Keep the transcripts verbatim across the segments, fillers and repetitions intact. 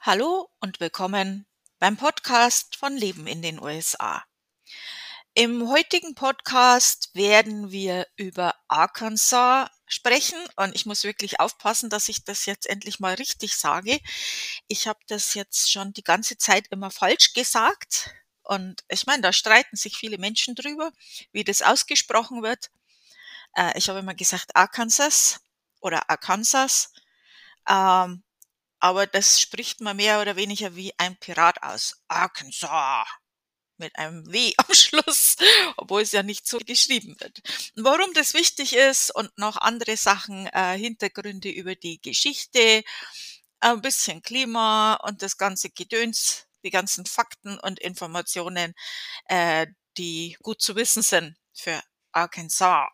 Hallo und willkommen beim Podcast von Leben in den U S A. Im heutigen Podcast werden wir über Arkansas sprechen und ich muss wirklich aufpassen, dass ich das jetzt endlich mal richtig sage. Ich habe das jetzt schon die ganze Zeit immer falsch gesagt und ich meine, da streiten sich viele Menschen drüber, wie das ausgesprochen wird. Äh, ich habe immer gesagt Arkansas oder Arkansas, ähm, aber das spricht man mehr oder weniger wie ein Pirat aus. Arkansas mit einem W am Schluss, obwohl es ja nicht so geschrieben wird. Warum das wichtig ist und noch andere Sachen, äh, Hintergründe über die Geschichte, ein bisschen Klima und das ganze Gedöns, die ganzen Fakten und Informationen, äh, die gut zu wissen sind für Arkansas.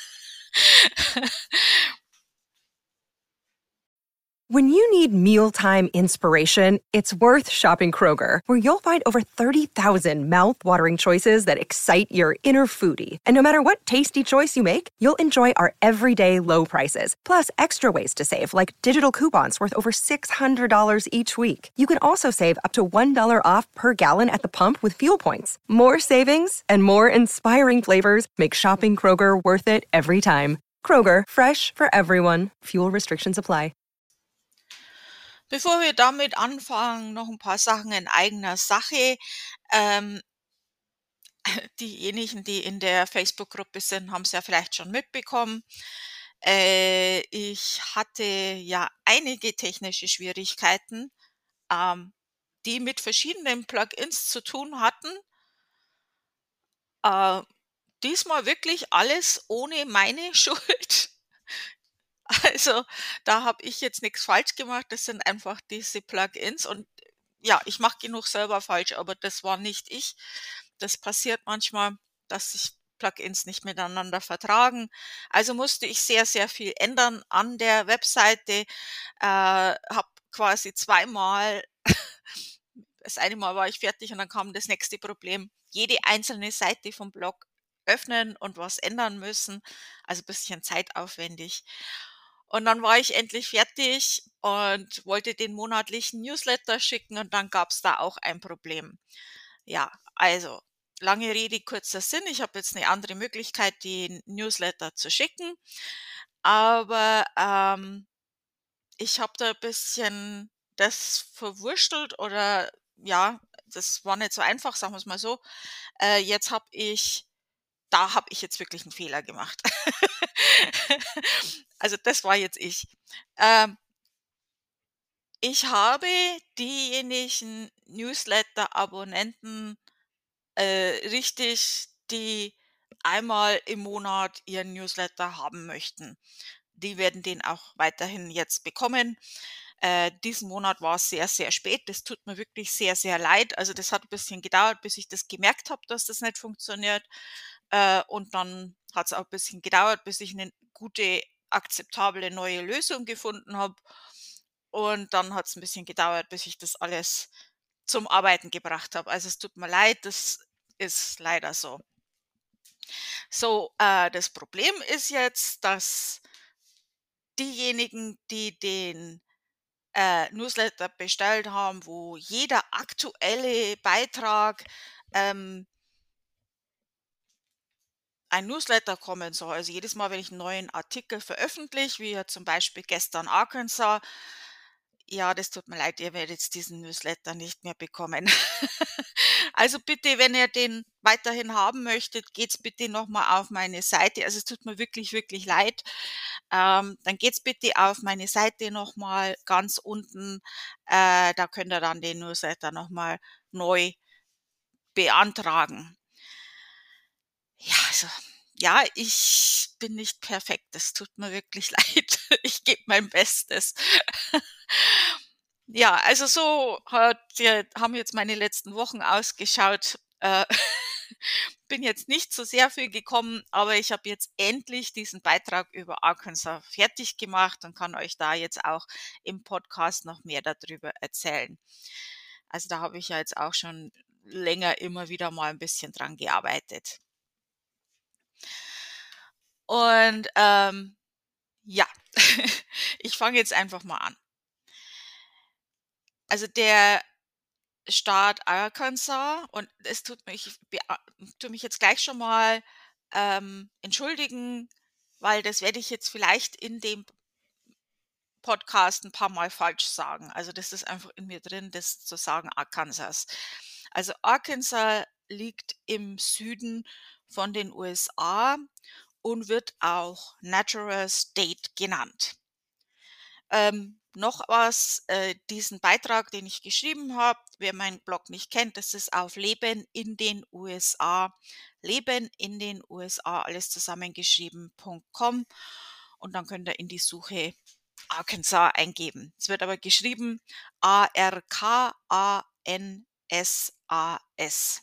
When you need mealtime inspiration, it's worth shopping Kroger, where you'll find over thirty thousand mouth-watering choices that excite your inner foodie. And no matter what tasty choice you make, you'll enjoy our everyday low prices, plus extra ways to save, like digital coupons worth over six hundred dollars each week. You can also save up to one dollar off per gallon at the pump with fuel points. More savings and more inspiring flavors make shopping Kroger worth it every time. Kroger, fresh for everyone. Fuel restrictions apply. Bevor wir damit anfangen, noch ein paar Sachen in eigener Sache. Ähm, diejenigen, die in der Facebook-Gruppe sind, haben es ja vielleicht schon mitbekommen. Äh, ich hatte ja einige technische Schwierigkeiten, ähm, die mit verschiedenen Plugins zu tun hatten. Äh, diesmal wirklich alles ohne meine Schuld. Also, da habe ich jetzt nichts falsch gemacht. Das sind einfach diese Plugins und ja, ich mache genug selber falsch, aber das war nicht ich. Das passiert manchmal, dass sich Plugins nicht miteinander vertragen. Also musste ich sehr, sehr viel ändern an der Webseite, äh, habe quasi zweimal das eine Mal war ich fertig und dann kam das nächste Problem. Jede einzelne Seite vom Blog öffnen und was ändern müssen, also ein bisschen zeitaufwendig. Und dann war ich endlich fertig und wollte den monatlichen Newsletter schicken und dann gab's da auch ein Problem. Ja, also lange Rede, kurzer Sinn. Ich habe jetzt eine andere Möglichkeit, den Newsletter zu schicken, aber, ähm, ich habe da ein bisschen das verwurstelt oder ja, das war nicht so einfach, sagen wir's mal so. Äh, jetzt habe ich da habe ich jetzt wirklich einen Fehler gemacht. Also, das war jetzt ich. Ähm, ich habe diejenigen Newsletter-Abonnenten, äh, richtig, die einmal im Monat ihren Newsletter haben möchten. Die werden den auch weiterhin jetzt bekommen. Äh, diesen Monat war es sehr, sehr spät. Das tut mir wirklich sehr, sehr leid. Also, das hat ein bisschen gedauert, bis ich das gemerkt habe, dass das nicht funktioniert. Äh, und dann hat es auch ein bisschen gedauert, bis ich eine gute, akzeptable neue Lösung gefunden habe. Und dann hat es ein bisschen gedauert, bis ich das alles zum Arbeiten gebracht habe. Also, es tut mir leid, das ist leider so. So, äh, das Problem ist jetzt, dass diejenigen, die den, äh, Newsletter bestellt haben, wo jeder aktuelle Beitrag, ähm ein Newsletter kommen soll. Also, jedes Mal, wenn ich einen neuen Artikel veröffentliche, wie ja zum Beispiel gestern Arkansas, ja, das tut mir leid, ihr werdet jetzt diesen Newsletter nicht mehr bekommen. Also, bitte, wenn ihr den weiterhin haben möchtet, geht's bitte noch mal auf meine Seite. Also, es tut mir wirklich, wirklich leid. Ähm, dann geht's bitte auf meine Seite noch mal ganz unten. Äh, da könnt ihr dann den Newsletter noch mal neu beantragen. Ja, also, ja, ich bin nicht perfekt. Das tut mir wirklich leid. Ich gebe mein Bestes. Ja, also so hat ja haben jetzt meine letzten Wochen ausgeschaut. Äh, bin jetzt nicht so sehr viel gekommen, aber ich habe jetzt endlich diesen Beitrag über Arkansas fertig gemacht und kann euch da jetzt auch im Podcast noch mehr darüber erzählen. Also, da habe ich ja jetzt auch schon länger immer wieder mal ein bisschen dran gearbeitet. Und, ähm, ja, ich fange jetzt einfach mal an. Also der Staat Arkansas, und es tut mich bea tue mich jetzt gleich schon mal, ähm, entschuldigen, weil das werde ich jetzt vielleicht in dem Podcast ein paar Mal falsch sagen. Also, das ist einfach in mir drin, das zu sagen, Arkansas. Also, Arkansas liegt im Süden von den U S A und wird auch Natural State genannt. Ähm, noch was, äh, diesen Beitrag, den ich geschrieben habe, wer meinen Blog nicht kennt, das ist auf Leben in den U S A, Leben in den U S A, alles zusammengeschrieben, Punkt .com, und dann könnt ihr in die Suche Arkansas eingeben. Es wird aber geschrieben A R K A N S A S.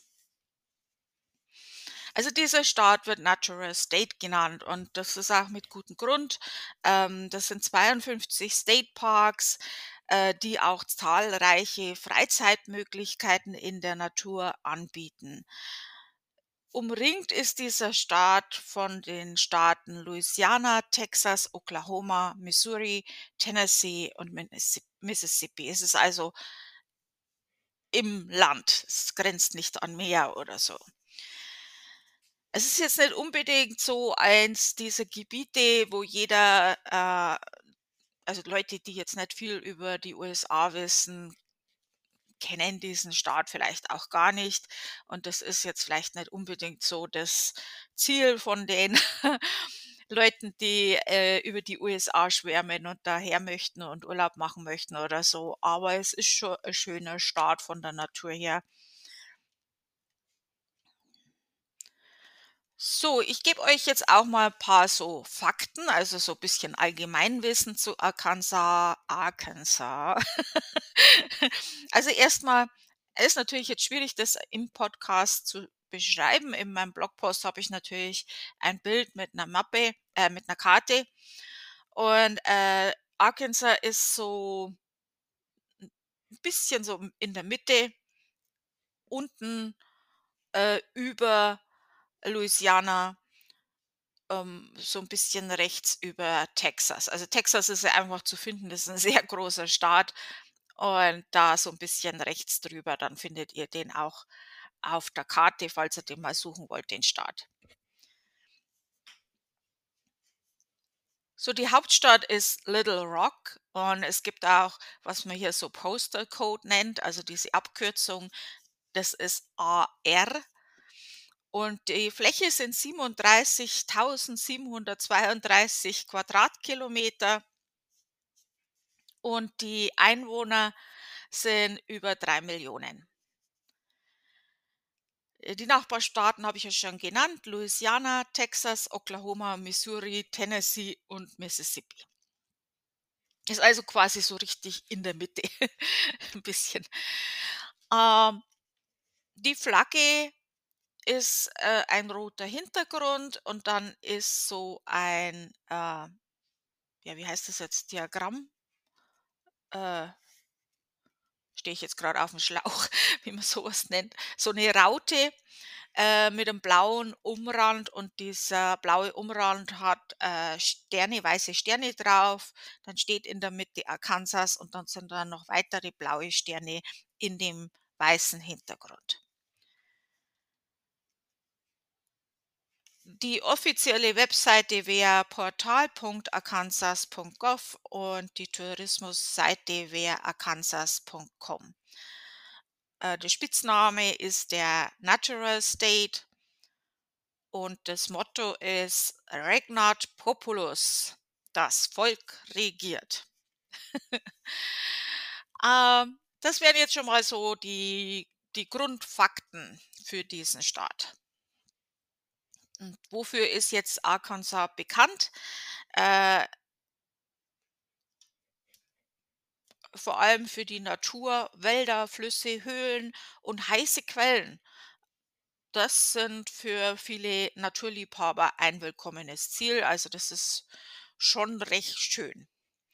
Also dieser Staat wird Natural State genannt, und das ist auch mit gutem Grund. Ähm, das sind zweiundfünfzig State Parks, äh, die auch zahlreiche Freizeitmöglichkeiten in der Natur anbieten. Umringt ist dieser Staat von den Staaten Louisiana, Texas, Oklahoma, Missouri, Tennessee und Minnesip Mississippi. Es ist also im Land. Es grenzt nicht an Meer oder so. Es ist jetzt nicht unbedingt so eins dieser Gebiete, wo jeder, äh also Leute, die jetzt nicht viel über die U S A wissen, kennen diesen Staat vielleicht auch gar nicht. Und das ist jetzt vielleicht nicht unbedingt so das Ziel von den Leuten, die, äh, über die U S A schwärmen und daher möchten und Urlaub machen möchten oder so. Aber es ist schon ein schöner Staat von der Natur her. So, ich gebe euch jetzt auch mal ein paar so Fakten, also so ein bisschen Allgemeinwissen zu Arkansas Arkansas. Also erstmal, es ist natürlich jetzt schwierig, das im Podcast zu beschreiben. In meinem Blogpost habe ich natürlich ein Bild mit einer Mappe, äh, mit einer Karte, und, äh, Arkansas ist so ein bisschen so in der Mitte, unten, äh, über Louisiana, ähm, so ein bisschen rechts über Texas. Also, Texas ist ja einfach zu finden, das ist ein sehr großer Staat, und da so ein bisschen rechts drüber, dann findet ihr den auch auf der Karte, falls ihr den mal suchen wollt, den Staat. So, die Hauptstadt ist Little Rock, und es gibt auch, was man hier so Postal Code nennt, also diese Abkürzung, das ist A R, und die Fläche sind siebenunddreißigtausendsiebenhundertzweiunddreißig Quadratkilometer, und die Einwohner sind über drei Millionen. Äh, die Nachbarstaaten habe ich ja schon genannt: Louisiana, Texas, Oklahoma, Missouri, Tennessee und Mississippi. Ist also quasi so richtig in der Mitte, ein bisschen. Ähm, die Flagge ist, äh, ein roter Hintergrund, und dann ist so ein, äh ja, wie heißt das jetzt, Diagramm? Äh, Stehe ich jetzt gerade auf dem Schlauch, wie man sowas nennt. So eine Raute, äh, mit einem blauen Umrand, und dieser blaue Umrand hat, äh, Sterne, weiße Sterne drauf. Dann steht in der Mitte Arkansas, und dann sind da noch weitere blaue Sterne in dem weißen Hintergrund. Die offizielle Webseite wäre portal punkt arkansas punkt gov, und die Tourismusseite wäre arkansas punkt com. Äh, der Spitzname ist der Natural State, und das Motto ist Regnat Populus, das Volk regiert. Ähm, das wären jetzt schon mal so die, die Grundfakten für diesen Staat. Und wofür ist jetzt Arkansas bekannt? Äh, vor allem für die Natur, Wälder, Flüsse, Höhlen und heiße Quellen. Das sind für viele Naturliebhaber ein willkommenes Ziel. Also das ist schon recht schön.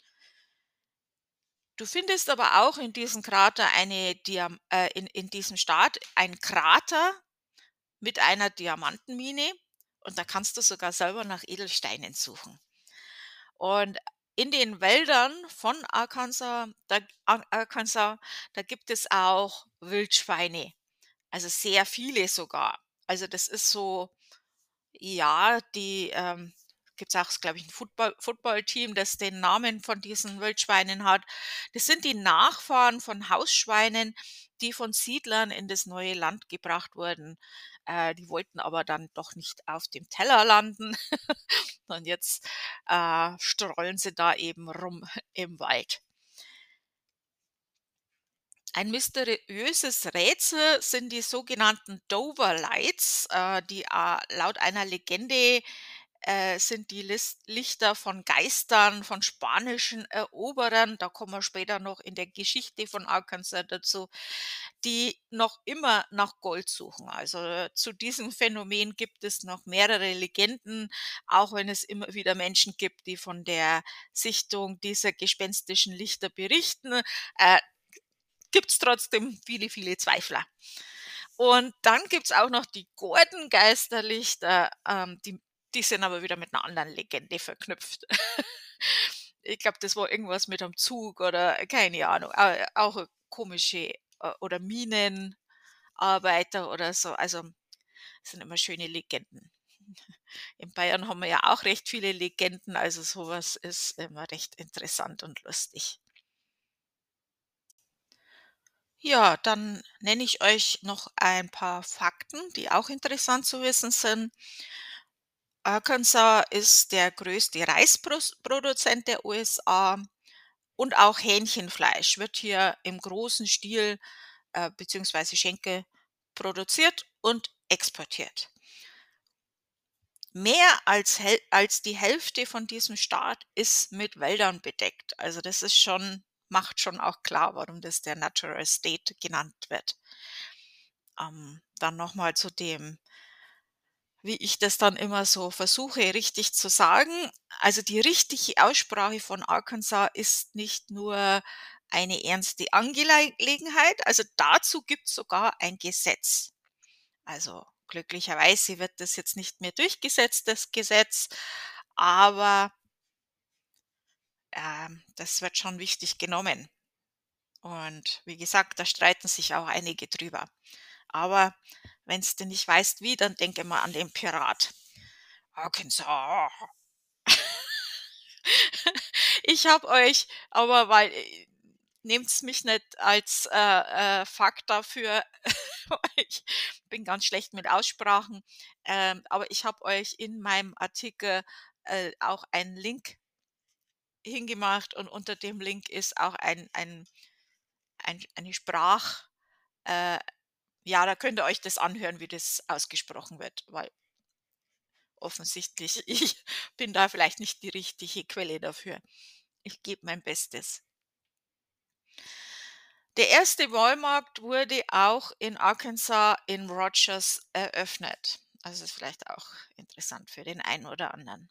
Du findest aber auch in diesem Krater eine Diam äh, in in diesem Staat ein Krater mit einer Diamantenmine, und da kannst du sogar selber nach Edelsteinen suchen. Und in den Wäldern von Arkansas, da Ar Arkansas, da gibt es auch Wildschweine, also sehr viele sogar. Also, das ist so ja, die, ähm gibt's auch, glaube ich, 'n Football Footballteam, das den Namen von diesen Wildschweinen hat. Das sind die Nachfahren von Hausschweinen, die von Siedlern in das neue Land gebracht wurden. Äh, die wollten aber dann doch nicht auf dem Teller landen und jetzt, äh, strollen sie da eben rum im Wald. Ein mysteriöses Rätsel sind die sogenannten Dover Lights, äh, die, äh, laut einer Legende, äh, sind die Lis Lichter von Geistern, von spanischen Eroberern, da kommen wir später noch in der Geschichte von Arkansas dazu, die noch immer nach Gold suchen. Also, äh, zu diesem Phänomen gibt es noch mehrere Legenden, auch wenn es immer wieder Menschen gibt, die von der Sichtung dieser gespenstischen Lichter berichten. Äh, Gibt's trotzdem viele, viele Zweifler. Und dann gibt's auch noch die Gordon-Geisterlichter, ähm, die die sind aber wieder mit einer anderen Legende verknüpft. Ich glaube, das war irgendwas mit einem Zug oder keine Ahnung, äh, auch 'ne komische äh, oder Minenarbeiter oder so. Also, das sind immer schöne Legenden. In Bayern haben wir ja auch recht viele Legenden, also sowas ist immer recht interessant und lustig. Ja, dann nenne ich euch noch ein paar Fakten, die auch interessant zu wissen sind. Arkansas ist der größte Reisproduzent der U S A und auch Hähnchenfleisch wird hier im großen Stil äh, beziehungsweise Schenkel produziert und exportiert. Mehr als, Häl- als die Hälfte von diesem Staat ist mit Wäldern bedeckt. Also das ist schon, macht schon auch klar, warum das der Natural State genannt wird. Ähm, dann nochmal zu dem, wie ich das dann immer so versuche richtig zu sagen. Also die richtige Aussprache von Arkansas ist nicht nur eine ernste Angelegenheit, also dazu gibt es sogar ein Gesetz. Also glücklicherweise wird das jetzt nicht mehr durchgesetzt, das Gesetz, aber ähm, das wird schon wichtig genommen. Und wie gesagt, da streiten sich auch einige drüber. Aber wenn du nicht weißt wie, dann denke mal an den Pirat. Arkansas. Ich habe euch aber weil äh, nehmt's mich nicht als, äh, äh, Fakt dafür, weil ich bin ganz schlecht mit Aussprachen, ähm, aber ich habe euch in meinem Artikel, äh, auch einen Link hingemacht und unter dem Link ist auch ein ein ein eine Sprach äh, ja, da könnt ihr euch das anhören, wie das ausgesprochen wird, weil offensichtlich ich bin da vielleicht nicht die richtige Quelle dafür. Ich gebe mein Bestes. Der erste Walmart wurde auch in Arkansas in Rogers eröffnet. Also ist vielleicht auch interessant für den einen oder anderen.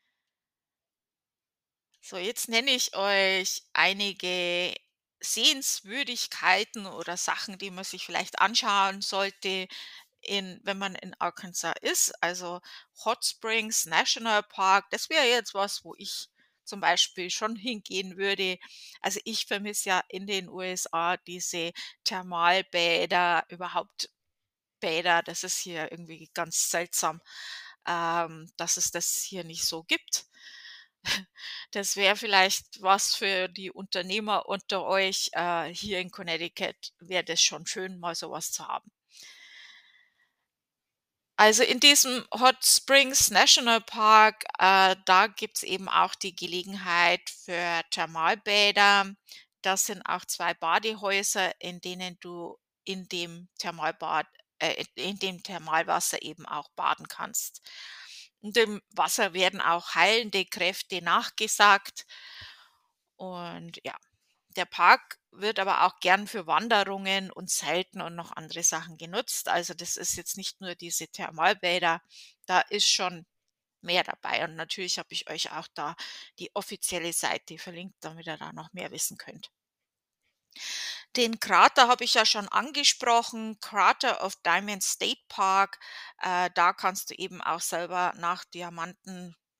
So, jetzt nenne ich euch einige Sehenswürdigkeiten oder Sachen, die man sich vielleicht anschauen sollte, in, wenn man in Arkansas ist. Also Hot Springs National Park, das wäre jetzt was, wo ich zum Beispiel schon hingehen würde. Also ich vermisse ja in den U S A diese Thermalbäder, überhaupt Bäder. Das ist hier irgendwie ganz seltsam, ähm, dass es das hier nicht so gibt. Das wäre vielleicht was für die Unternehmer unter euch. Äh, hier in Connecticut wäre das schon schön, mal sowas zu haben. Also in diesem Hot Springs National Park, äh, da gibt's eben auch die Gelegenheit für Thermalbäder. Das sind auch zwei Badehäuser, in denen du in dem Thermalbad äh, in dem Thermalwasser eben auch baden kannst. Und dem Wasser werden auch heilende Kräfte nachgesagt. Und ja, der Park wird aber auch gern für Wanderungen und Zelten und noch andere Sachen genutzt. Also das ist jetzt nicht nur diese Thermalbäder, da ist schon mehr dabei. Und natürlich habe ich euch auch da die offizielle Seite verlinkt, damit ihr da noch mehr wissen könnt. Den Krater habe ich ja schon angesprochen, Crater of Diamond State Park. Äh, da kannst du eben auch selber nach Diamanten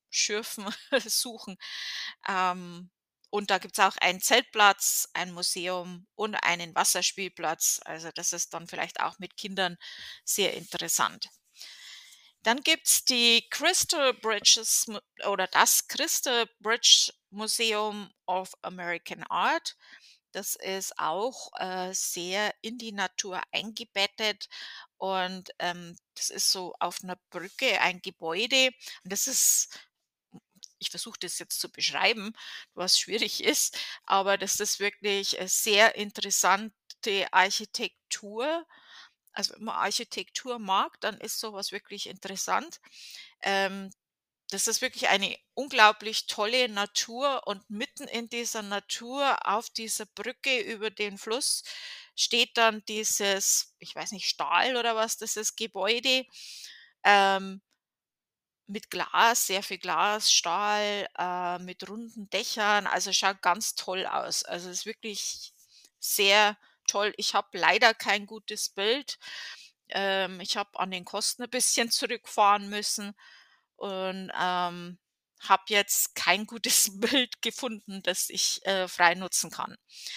schürfen, suchen. Ähm, und da gibt's auch einen Zeltplatz, ein Museum und einen Wasserspielplatz. Also, das ist dann vielleicht auch mit Kindern sehr interessant. Dann gibt's die Crystal Bridges Mu oder das Crystal Bridge Museum of American Art. Das ist auch, äh, sehr in die Natur eingebettet und, ähm, das ist so auf einer Brücke ein Gebäude. Und das ist ich versuche das jetzt zu beschreiben, was schwierig ist, aber das ist wirklich, äh, sehr interessante Architektur. Also, wenn man Architektur mag, dann ist so was wirklich interessant. Ähm, Das ist wirklich eine unglaublich tolle Natur und mitten in dieser Natur auf dieser Brücke über den Fluss steht dann dieses, ich weiß nicht, Stahl oder was das ist, Gebäude, ähm, mit Glas, sehr viel Glas, Stahl, äh, mit runden Dächern. Also, schaut ganz toll aus. Also, ist wirklich sehr toll. Ich habe leider kein gutes Bild. Ähm, ich habe an den Kosten ein bisschen zurückfahren müssen und, ähm, habe jetzt kein gutes Bild gefunden, das ich, äh, frei nutzen kann.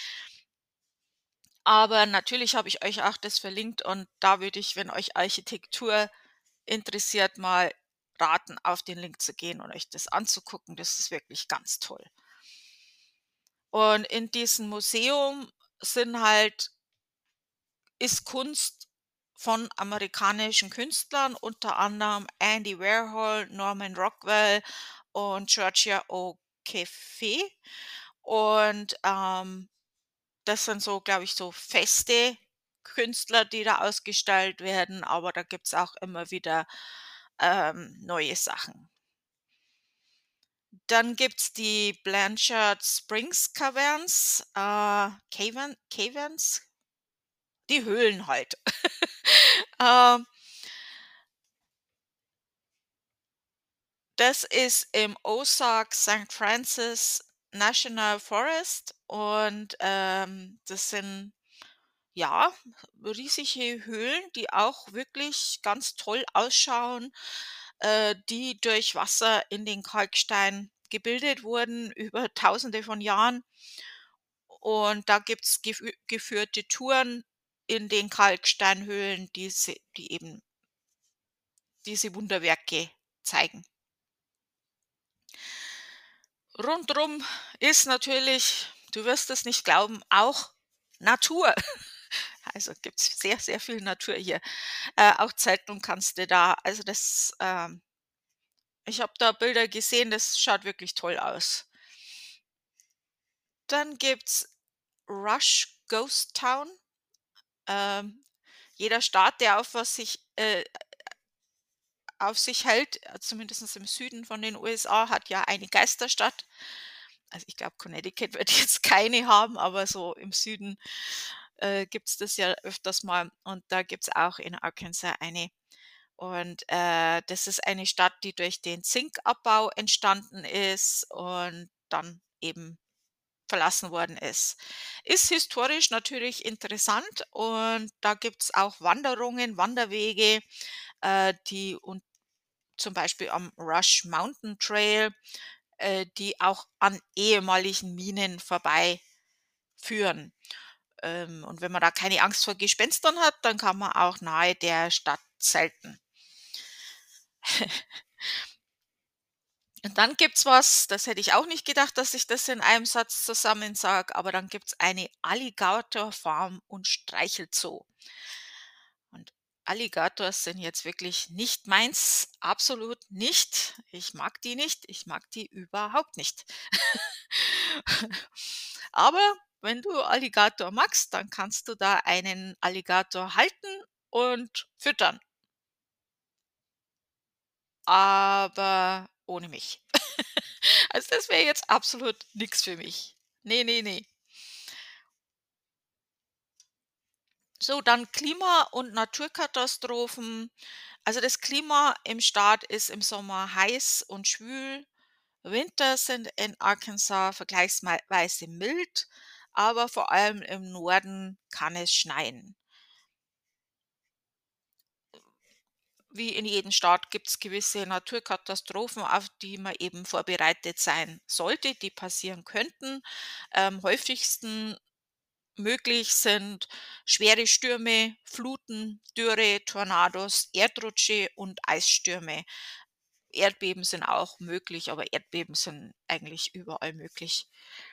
Aber natürlich habe ich euch auch das verlinkt und da würde ich, wenn euch Architektur interessiert, mal raten, auf den Link zu gehen und euch das anzugucken. Das ist wirklich ganz toll. Und in diesem Museum sind halt ist Kunst von amerikanischen Künstlern, unter anderem Andy Warhol, Norman Rockwell und Georgia O'Keeffe. Und, ähm, das sind so, glaube ich, so feste Künstler, die da ausgestellt werden, aber da gibt's auch immer wieder, ähm, neue Sachen. Dann gibt's die Blanchard Springs Caverns, äh, Caven Caverns, die Höhlen halt. Ähm, Das ist im Ozark Saint Francis National Forest und, ähm, das sind, ja, riesige Höhlen, die auch wirklich ganz toll ausschauen, äh, die durch Wasser in den Kalkstein gebildet wurden über Tausende von Jahren. Und da gibt's gefü geführte Touren in den Kalksteinhöhlen, diese die eben diese Wunderwerke zeigen. Rundrum ist natürlich, du wirst es nicht glauben, auch Natur. Also gibt's sehr, sehr viel Natur hier. Äh, auch Zelten kannst du da, also das, ähm ich habe da Bilder gesehen, das schaut wirklich toll aus. Dann gibt's Rush Ghost Town. Ähm, Jeder Staat, der auf was sich äh, auf sich hält, äh, zumindest im Süden von den U S A, hat ja eine Geisterstadt. Also, ich glaube, Connecticut wird jetzt keine haben, aber so im Süden, äh, gibt's das ja öfters mal und da gibt's auch in Arkansas eine. Und, äh, das ist eine Stadt, die durch den Zinkabbau entstanden ist und dann eben verlassen worden ist. Ist historisch natürlich interessant und da gibt's auch Wanderungen, Wanderwege, äh, die und zum Beispiel am Rush Mountain Trail, äh, die auch an ehemaligen Minen vorbeiführen. Ähm, und wenn man da keine Angst vor Gespenstern hat, dann kann man auch nahe der Stadt zelten. Und dann gibt's was, das hätte ich auch nicht gedacht, dass ich das in einem Satz zusammen sage, aber dann gibt's eine Alligator-Farm und Streichelzoo. Und Alligators sind jetzt wirklich nicht meins, absolut nicht. Ich mag die nicht, ich mag die überhaupt nicht. Aber wenn du Alligator magst, dann kannst du da einen Alligator halten und füttern, aber ohne mich. Also, das wäre jetzt absolut nix für mich. Ne, ne, ne. So, dann Klima und Naturkatastrophen. Also, das Klima im Staat ist im Sommer heiß und schwül. Winter sind in Arkansas vergleichsweise mild, aber vor allem im Norden kann es schneien. wie in jedem Staat gibt es gewisse Naturkatastrophen, auf die man eben vorbereitet sein sollte, die passieren könnten. Am häufigsten möglich sind schwere Stürme, Fluten, Dürre, Tornados, Erdrutsche und Eisstürme. Erdbeben sind auch möglich, aber Erdbeben sind eigentlich überall möglich.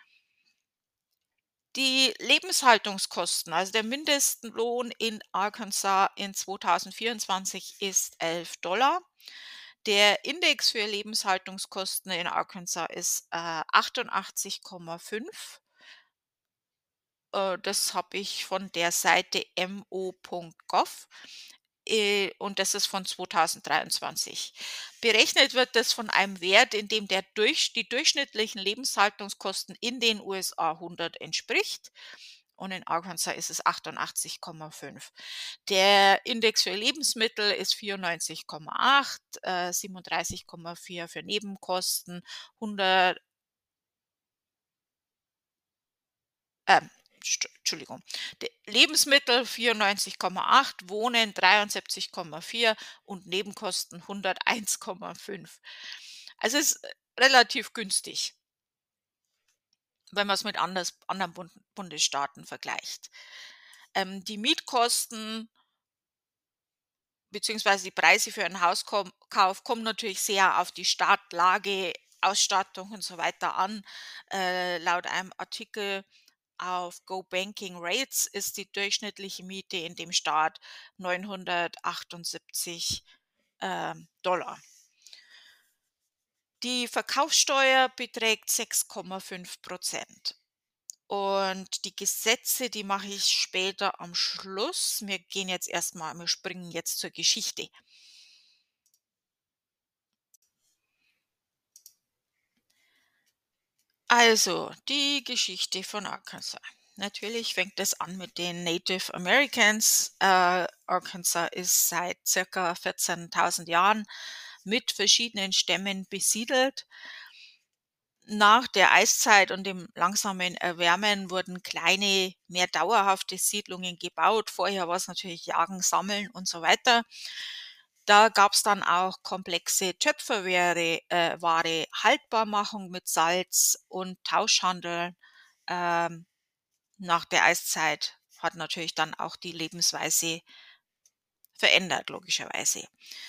Die Lebenshaltungskosten, also der Mindestlohn in Arkansas in zweitausendvierundzwanzig ist elf Dollar. Der Index für Lebenshaltungskosten in Arkansas ist, äh, achtundachtzig Komma fünf. Äh, das habe ich von der Seite mo Punkt gov, äh, und das ist von zweitausenddreiundzwanzig. Berechnet wird das von einem Wert, in dem der durch die durchschnittlichen Lebenshaltungskosten in den U S A hundert entspricht, und in Arkansas ist es achtundachtzig Komma fünf. Der Index für Lebensmittel ist vierundneunzig Komma acht, äh, siebenunddreißig Komma vier für Nebenkosten, hundert ähm, St Entschuldigung. De Lebensmittel vierundneunzig Komma acht, Wohnen dreiundsiebzig Komma vier und Nebenkosten hunderteins Komma fünf. Also, es ist äh, relativ günstig, wenn man es mit anders anderen Bund Bundesstaaten vergleicht. Ähm, die Mietkosten beziehungsweise die Preise für einen Hauskauf kommen natürlich sehr auf die Startlage, Ausstattung und so weiter an. Äh, laut einem Artikel auf Go Banking Rates ist die durchschnittliche Miete in dem Staat neunhundertachtundsiebzig, ähm, Dollar. Die Verkaufssteuer beträgt sechs Komma fünf. Und die Gesetze, die mache ich später am Schluss. Wir gehen jetzt erstmal, wir springen jetzt zur Geschichte. Also, die Geschichte von Arkansas. Natürlich fängt es an mit den Native Americans. Äh, Arkansas ist seit circa vierzehntausend Jahren mit verschiedenen Stämmen besiedelt. Nach der Eiszeit und dem langsamen Erwärmen wurden kleine, mehr dauerhafte Siedlungen gebaut. Vorher war es natürlich Jagen, Sammeln und so weiter. Da gab es dann auch komplexe Töpferware, äh, Ware, Haltbarmachung mit Salz und Tauschhandel. Ähm, nach der Eiszeit hat natürlich dann auch die Lebensweise verändert, logischerweise.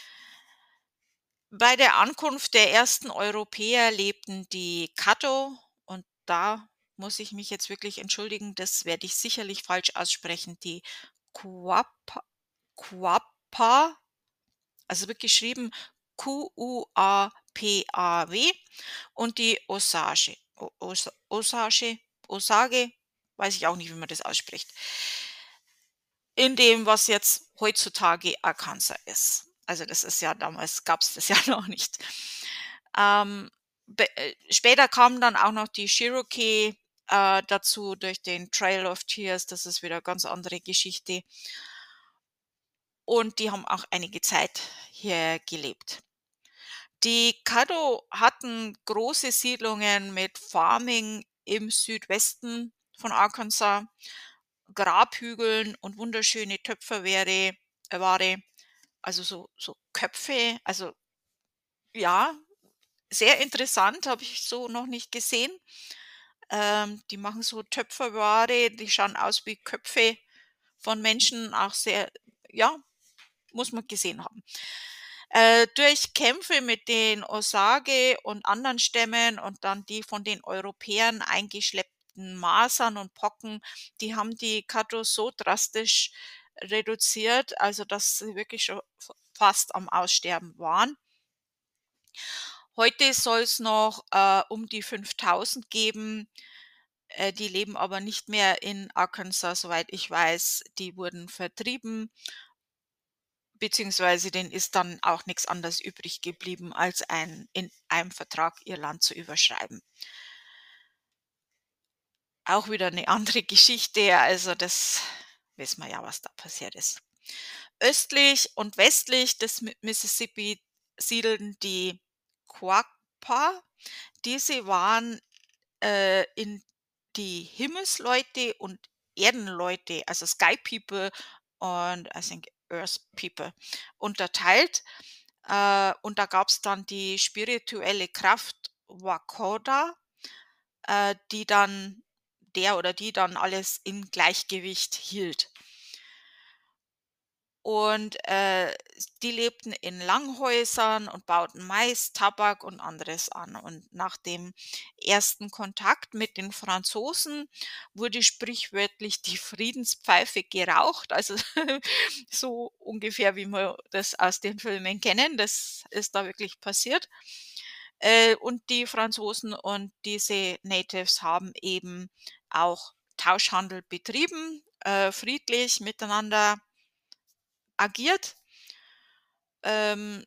Bei der Ankunft der ersten Europäer lebten die Caddo, und da muss ich mich jetzt wirklich entschuldigen, das werde ich sicherlich falsch aussprechen, die Quapa Quapaw, also wird geschrieben Q U A P A W, und die Osage. O Osa Osage Osage, weiß ich auch nicht, wie man das ausspricht. In dem, was jetzt heutzutage Arkansas ist. Also, das ist ja damals gab's das ja noch nicht. Ähm, be äh, Später kamen dann auch noch die Cherokee, äh, dazu durch den Trail of Tears. Das ist wieder ganz andere Geschichte. Und die haben auch einige Zeit hier gelebt. Die Caddo hatten große Siedlungen mit Farming im Südwesten von Arkansas, Grabhügeln und wunderschöne Töpferware äh, Ware, also so so Köpfe, also ja, sehr interessant, habe ich so noch nicht gesehen. Ähm, die machen so Töpferware, die schauen aus wie Köpfe von Menschen, auch sehr, ja, muss man gesehen haben. Äh, durch Kämpfe mit den Osage und anderen Stämmen und dann die von den Europäern eingeschleppten Masern und Pocken, die haben die Caddo so drastisch reduziert, also dass sie wirklich schon f fast am Aussterben waren. Heute soll es noch, äh, um die fünftausend geben, äh, die leben aber nicht mehr in Arkansas, soweit ich weiß. Die wurden vertrieben, beziehungsweise denen ist dann auch nichts anderes übrig geblieben, als ein in einem Vertrag ihr Land zu überschreiben. Auch wieder eine andere Geschichte, also das wissen wir ja, was da passiert ist. Östlich und westlich des Mi Mississippi siedeln die Quapaw. Diese waren, äh, in die Himmelsleute und Erdenleute, also Sky People und I think Earth People unterteilt. Äh, und da gab es dann die spirituelle Kraft Wakoda, äh, die dann der oder die dann alles im Gleichgewicht hielt. Und, äh, die lebten in Langhäusern und bauten Mais, Tabak und anderes an. Und nach dem ersten Kontakt mit den Franzosen wurde sprichwörtlich die Friedenspfeife geraucht, also so ungefähr, wie wir das aus den Filmen kennen. Das ist da wirklich passiert. Äh, und die Franzosen und diese Natives haben eben auch Tauschhandel betrieben, äh, friedlich miteinander agiert. Ähm,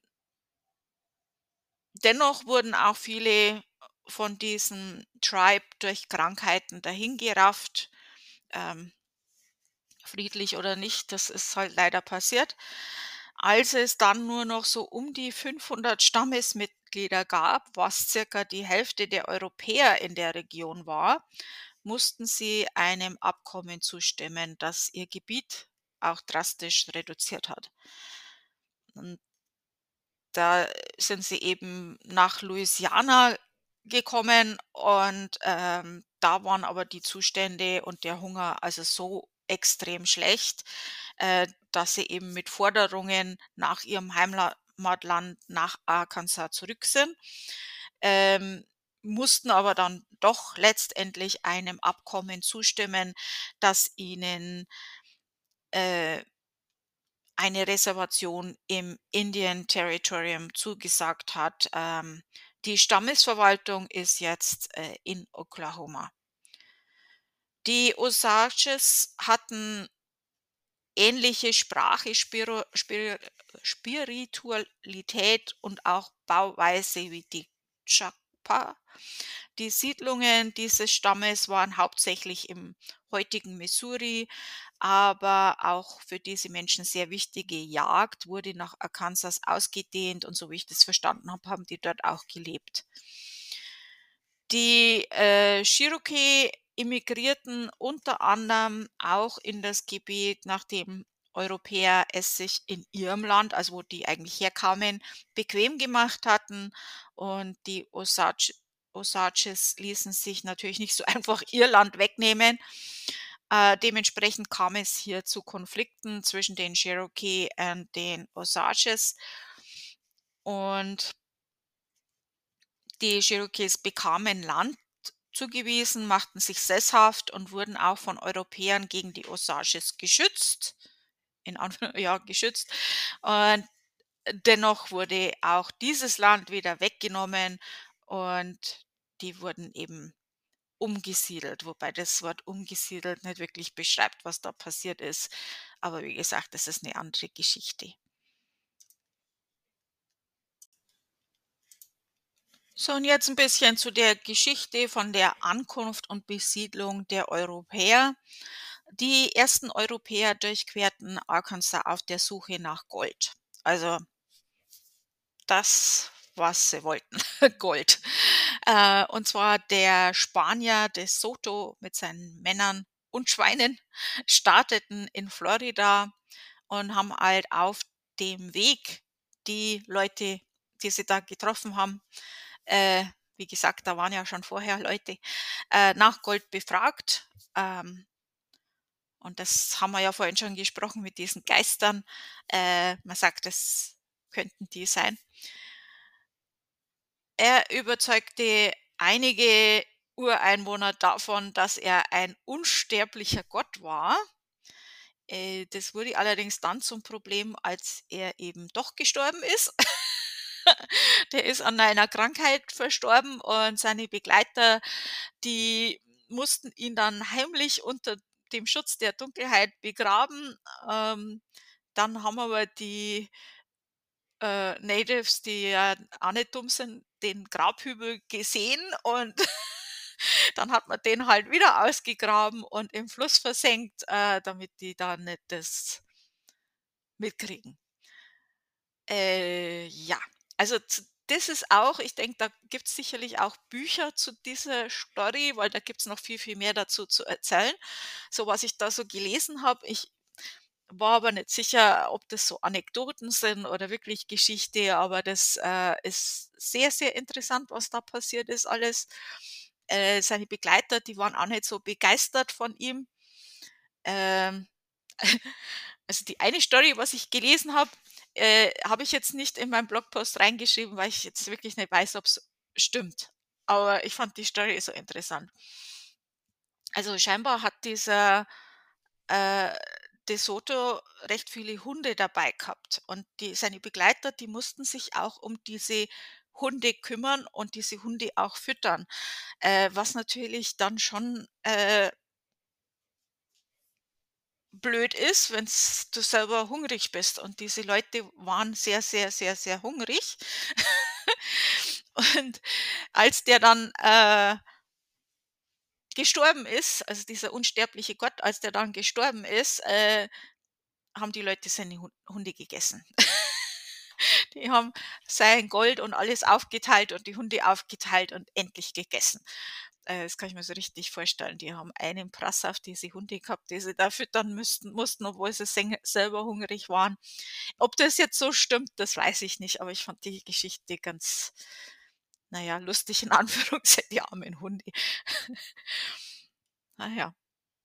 Dennoch wurden auch viele von diesem Tribe durch Krankheiten dahingerafft, ähm, friedlich oder nicht, das ist halt leider passiert. Als es dann nur noch so um die fünfhundert Stammesmitglieder gab, was circa die Hälfte der Europäer in der Region war, mussten sie einem Abkommen zustimmen, das ihr Gebiet auch drastisch reduziert hat. Und da sind sie eben nach Louisiana gekommen und, ähm, da waren aber die Zustände und der Hunger also so extrem schlecht, äh, dass sie eben mit Forderungen nach ihrem Heimatland nach Arkansas zurück sind, ähm, mussten aber dann doch letztendlich einem Abkommen zustimmen, das ihnen, äh eine Reservation im Indian Territorium zugesagt hat. Ähm, die Stammesverwaltung ist jetzt, äh, in Oklahoma. Die Osages hatten ähnliche Sprache, Spiro Spir Spiritualität und auch Bauweise wie die Chakpa. Die Siedlungen dieses Stammes waren hauptsächlich im heutigen Missouri, aber auch für diese Menschen sehr wichtige Jagd wurde nach Arkansas ausgedehnt und so wie ich das verstanden habe, haben die dort auch gelebt. Die, äh, Cherokee immigrierten unter anderem auch in das Gebiet, nachdem Europäer es sich in ihrem Land, also wo die eigentlich herkamen, bequem gemacht hatten und die Osage Osages ließen sich natürlich nicht so einfach ihr Land wegnehmen. Äh, dementsprechend kam es hier zu Konflikten zwischen den Cherokee und den Osages und die Cherokees bekamen Land zugewiesen, machten sich sesshaft und wurden auch von Europäern gegen die Osages geschützt, in Anführ ja, geschützt. Und dennoch wurde auch dieses Land wieder weggenommen und die wurden eben umgesiedelt, wobei das Wort umgesiedelt nicht wirklich beschreibt, was da passiert ist. Aber wie gesagt, das ist eine andere Geschichte. So, und jetzt ein bisschen zu der Geschichte von der Ankunft und Besiedlung der Europäer. Die ersten Europäer durchquerten Arkansas auf der Suche nach Gold. Also das, was sie wollten, Gold. Äh, und zwar der Spanier De Soto mit seinen Männern und Schweinen starteten in Florida und haben halt auf dem Weg die Leute, die sie da getroffen haben, äh, wie gesagt, da waren ja schon vorher Leute, äh, nach Gold befragt. Ähm, und das haben wir ja vorhin schon gesprochen mit diesen Geistern. Äh, man sagt, das könnten die sein. Er überzeugte einige Ureinwohner davon, dass er ein unsterblicher Gott war. Äh, das wurde allerdings dann zum Problem, als er eben doch gestorben ist. Der ist an einer Krankheit verstorben und seine Begleiter, die mussten ihn dann heimlich unter dem Schutz der Dunkelheit begraben. Ähm, dann haben aber die äh, Natives, die ja auch nicht dumm sind, den Grabhügel gesehen und dann hat man den halt wieder ausgegraben und im Fluss versenkt, äh, damit die da nicht das mitkriegen. Äh, ja, also z das ist auch ich denke, da gibt's sicherlich auch Bücher zu dieser Story, weil da gibt's noch viel, viel mehr dazu zu erzählen. So was ich da so gelesen habe, ich war aber nicht sicher, ob das so Anekdoten sind oder wirklich Geschichte, aber das, äh, ist sehr, sehr interessant, was da passiert ist alles. Äh, seine Begleiter, die waren auch nicht so begeistert von ihm. Ähm, also die eine Story, was ich gelesen habe, äh, habe ich jetzt nicht in meinen Blogpost reingeschrieben, weil ich jetzt wirklich nicht weiß, ob's stimmt. Aber ich fand die Story so interessant. Also scheinbar hat dieser, äh, De Soto recht viele Hunde dabei gehabt und die seine Begleiter, die mussten sich auch um diese Hunde kümmern und diese Hunde auch füttern, äh, was natürlich dann schon, äh blöd ist, wenn's du selber hungrig bist und diese Leute waren sehr, sehr, sehr, sehr hungrig. Und als der dann, äh gestorben ist, also dieser unsterbliche Gott, als der dann gestorben ist, äh, haben die Leute seine Hun Hunde gegessen. Die haben sein Gold und alles aufgeteilt und die Hunde aufgeteilt und endlich gegessen. Äh, das kann ich mir so richtig vorstellen. Die haben einen Prass auf diese Hunde gehabt, die sie da füttern müssten mussten, obwohl sie seng selber hungrig waren. Ob das jetzt so stimmt, das weiß ich nicht, aber ich fand die Geschichte ganz, na ja, lustig in Anführungszeichen, die armen Hunde. Na ja.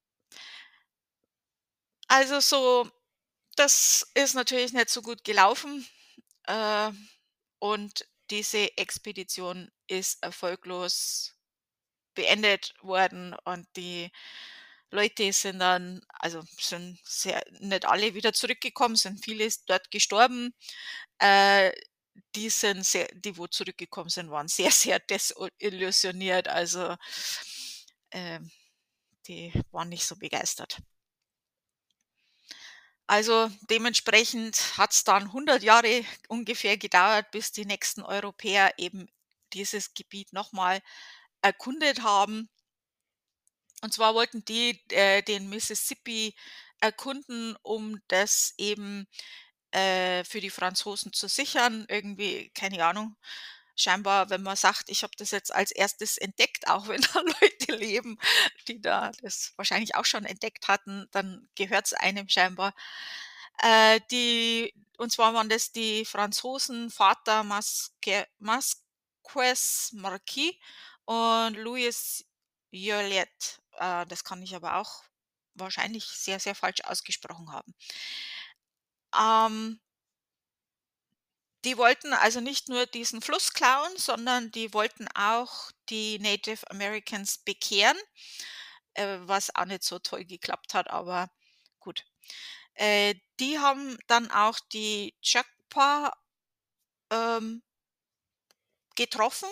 Also so, das ist natürlich nicht so gut gelaufen, äh, und diese Expedition ist erfolglos beendet worden und die Leute sind dann also sind sehr nicht alle wieder zurückgekommen, sind viele s dort gestorben. Äh, die sind sehr die, wo zurückgekommen sind, waren sehr, sehr desillusioniert, also, ähm, die waren nicht so begeistert. Also, dementsprechend hat's dann hundert Jahre ungefähr gedauert, bis die nächsten Europäer eben dieses Gebiet noch mal erkundet haben. Und zwar wollten die, äh, den Mississippi erkunden, um das eben, äh, für die Franzosen zu sichern. Irgendwie, keine Ahnung, scheinbar, wenn man sagt: „Ich habe das jetzt als erstes entdeckt“, auch wenn da Leute leben, die da das wahrscheinlich auch schon entdeckt hatten, dann gehört's einem scheinbar. Äh, die und zwar waren das die Franzosen Vater Masque Masquez Marquis und Louis Joliet. Äh, das kann ich aber auch wahrscheinlich sehr, sehr falsch ausgesprochen haben. Ähm die wollten also nicht nur diesen Fluss klauen, sondern die wollten auch die Native Americans bekehren, äh, was auch nicht so toll geklappt hat, aber gut. Äh, die haben dann auch die Chakma, ähm getroffen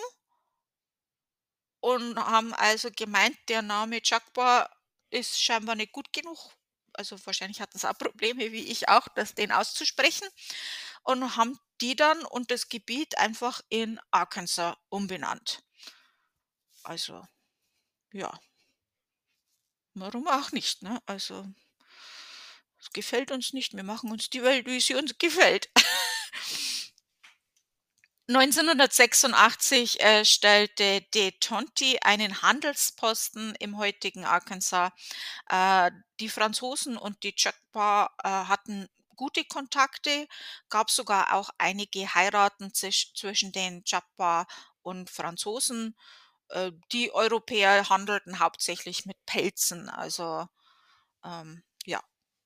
und haben also gemeint, der Name Chakma ist scheinbar nicht gut genug. Also, wahrscheinlich hatten sie auch Probleme, wie ich auch, das den auszusprechen und haben die dann und das Gebiet einfach in Arkansas umbenannt. Also, ja. Warum auch nicht, ne? Also es gefällt uns nicht, wir machen uns die Welt, wie sie uns gefällt. neunzehnhundertsechsundachtzig, äh, stellte de Tonti einen Handelsposten im heutigen Arkansas. Äh, die Franzosen und die Choctaw, äh, hatten gute Kontakte, gab sogar auch einige Heiraten zisch zwischen den Choctaw und Franzosen. Äh, die Europäer handelten hauptsächlich mit Pelzen, also, ähm, ja.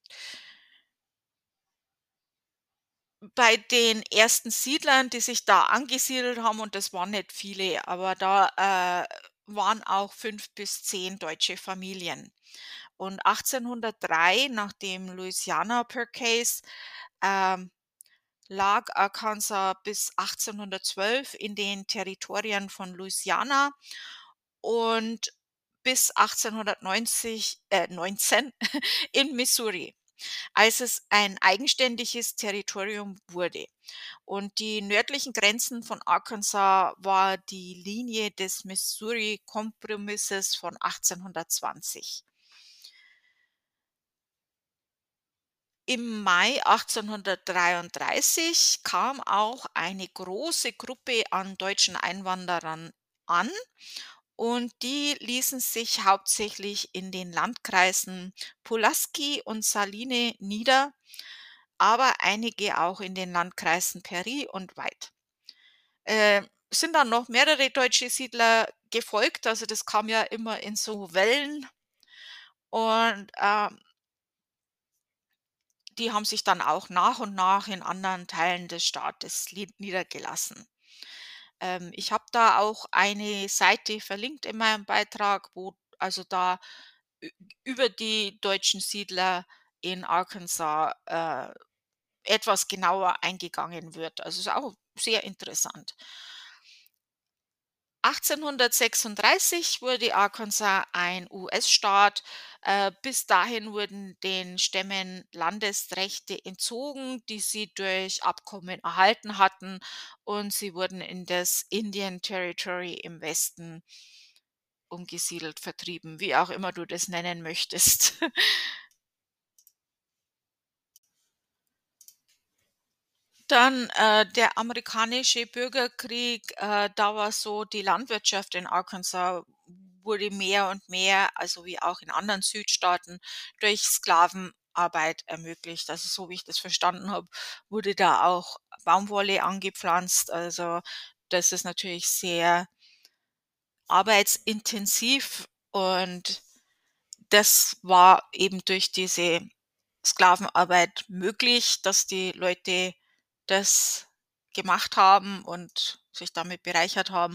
Bei den ersten Siedlern, die sich da angesiedelt haben, und das waren nicht viele, aber da, äh, waren auch fünf bis zehn deutsche Familien. Und achtzehnhundertdrei, nach dem Louisiana Purchase, ähm, lag Arkansas bis achtzehnhundertzwölf in den Territorien von Louisiana und bis achtzehnhundertneunzig äh, neunzehn in Missouri, als es ein eigenständiges Territorium wurde. Und die nördlichen Grenzen von Arkansas war die Linie des Missouri-Kompromisses von achtzehnhundertzwanzig. Im Mai achtzehnhundertdreiunddreißig kam auch eine große Gruppe an deutschen Einwanderern an und die ließen sich hauptsächlich in den Landkreisen Pulaski und Saline nieder, aber einige auch in den Landkreisen Peri und Weid. Äh, sind dann noch mehrere deutsche Siedler gefolgt, also das kam ja immer in so Wellen und, ähm die haben sich dann auch nach und nach in anderen Teilen des Staates lied niedergelassen. Ähm, ich habe da auch eine Seite verlinkt in meinem Beitrag, wo also da ü über die deutschen Siedler in Arkansas, äh, etwas genauer eingegangen wird. Also, ist auch sehr interessant. achtzehnhundertsechsunddreißig wurde Arkansas ein U S-Staat. Äh, bis dahin wurden den Stämmen Landesrechte entzogen, die sie durch Abkommen erhalten hatten, und sie wurden in das Indian Territory im Westen umgesiedelt, vertrieben, wie auch immer du das nennen möchtest. Dann, äh, der amerikanische Bürgerkrieg, äh, da war so, die Landwirtschaft in Arkansas wurde mehr und mehr, also wie auch in anderen Südstaaten, durch Sklavenarbeit ermöglicht. Also, so wie ich das verstanden habe, wurde da auch Baumwolle angepflanzt. Also, das ist natürlich sehr arbeitsintensiv und das war eben durch diese Sklavenarbeit möglich, dass die Leute das gemacht haben und sich damit bereichert haben.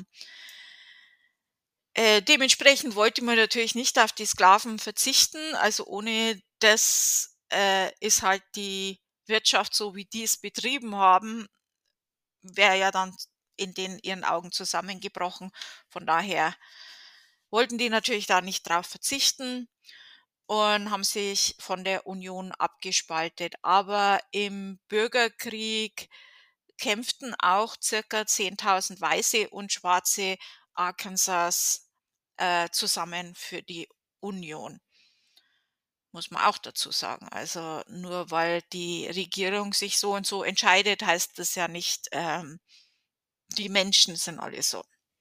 Äh, dementsprechend wollte man natürlich nicht auf die Sklaven verzichten. Also, ohne das, äh, ist halt die Wirtschaft, so wie die es betrieben haben, wäre ja dann in den ihren Augen zusammengebrochen. Von daher wollten die natürlich da nicht drauf verzichten und haben sich von der Union abgespaltet. Aber im Bürgerkrieg kämpften auch circa zehntausend weiße und schwarze Arkansas, äh, zusammen für die Union, muss man auch dazu sagen. Also, nur weil die Regierung sich so und so entscheidet, heißt das ja nicht, ähm, die Menschen sind alle so.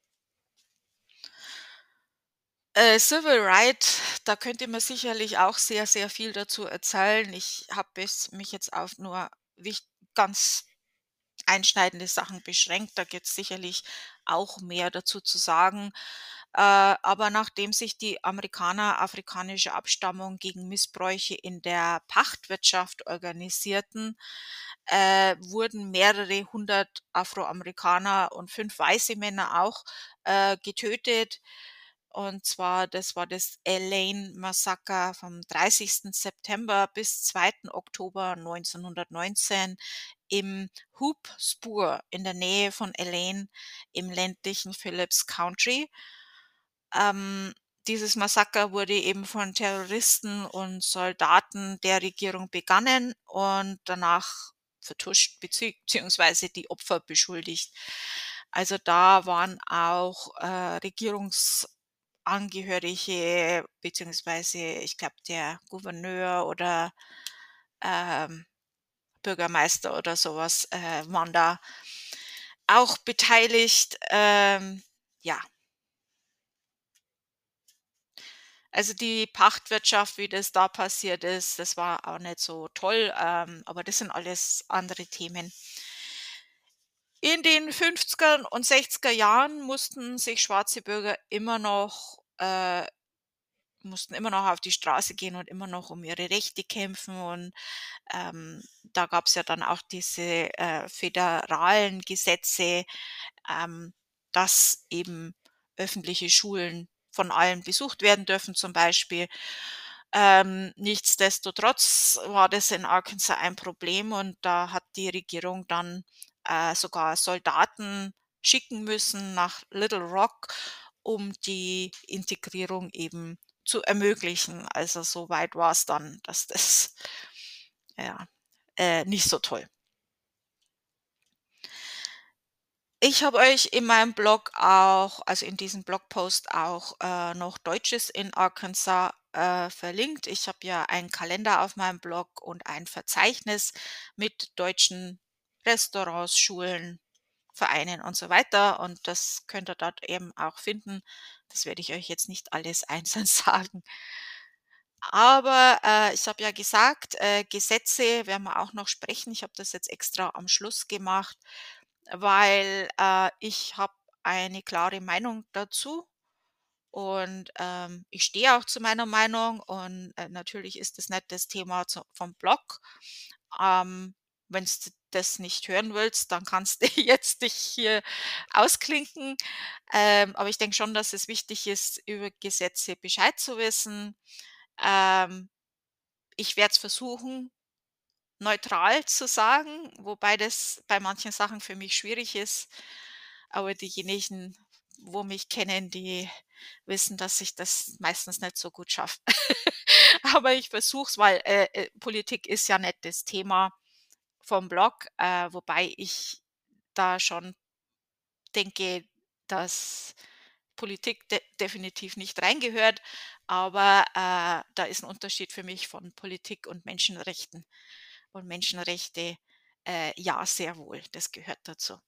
Äh, Civil Right, da könnte man sicherlich auch sehr, sehr viel dazu erzählen. Ich habe es mich jetzt auf nur wich ganz einschneidende Sachen beschränkt. Da gibt's sicherlich auch mehr dazu zu sagen. Äh, aber nachdem sich die Amerikaner afrikanischer Abstammung gegen Missbräuche in der Pachtwirtschaft organisierten, äh, wurden mehrere hundert Afroamerikaner und fünf weiße Männer auch, äh, getötet. Und zwar, das war das Elaine Massaker vom dreißigsten September bis zweiten Oktober neunzehnhundertneunzehn im Hoop Spur in der Nähe von Elaine im ländlichen Phillips Country. Ähm, dieses Massaker wurde eben von Terroristen und Soldaten der Regierung begangen und danach vertuscht bezieh beziehungsweise die Opfer beschuldigt. Also, da waren auch, äh, Regierungsangehörige beziehungsweise ich glaube, der Gouverneur oder, ähm, Bürgermeister oder sowas äh, waren da auch beteiligt. Ähm, ja. Also, die Pachtwirtschaft, wie das da passiert ist, das war auch nicht so toll, ähm, aber das sind alles andere Themen. In den fünfzigern und sechziger Jahren mussten sich schwarze Bürger immer noch äh, mussten immer noch auf die Straße gehen und immer noch um ihre Rechte kämpfen und, ähm, da gab's ja dann auch diese, äh, föderalen Gesetze, ähm, dass eben öffentliche Schulen von allen besucht werden dürfen zum Beispiel. Ähm, nichtsdestotrotz war das in Arkansas ein Problem und da hat die Regierung dann, äh, sogar Soldaten schicken müssen nach Little Rock, um die Integrierung eben zu ermöglichen. Also, so weit war's dann, dass das ja, äh, nicht so toll. Ich habe euch in meinem Blog auch also in diesem Blogpost auch, äh, noch Deutsches in Arkansas, äh, verlinkt. Ich habe ja einen Kalender auf meinem Blog und ein Verzeichnis mit deutschen Restaurants, Schulen, Vereinen und so weiter und das könnt ihr dort eben auch finden. Das werde ich euch jetzt nicht alles einzeln sagen. Aber, äh, ich habe ja gesagt, äh, Gesetze werden wir auch noch sprechen. Ich habe das jetzt extra am Schluss gemacht, weil, äh, ich habe eine klare Meinung dazu und, ähm, ich stehe auch zu meiner Meinung und, äh, natürlich ist das nicht das Thema zu vom Blog. Ähm, Wenn's d das nicht hören willst, dann kannst du jetzt dich hier ausklinken. Ähm, aber ich denke schon, dass es wichtig ist, über Gesetze Bescheid zu wissen. Ähm, Ich werde es versuchen, neutral zu sagen, wobei das bei manchen Sachen für mich schwierig ist. Aber diejenigen, wo mich kennen, die wissen, dass ich das meistens nicht so gut schaffe. Aber ich versuche es, weil, äh, äh, Politik ist ja nicht das Thema vom Blog, äh, wobei ich da schon denke, dass Politik de definitiv nicht reingehört, aber, äh, da ist ein Unterschied für mich von Politik und Menschenrechten. Und Menschenrechte, äh, ja, sehr wohl, das gehört dazu.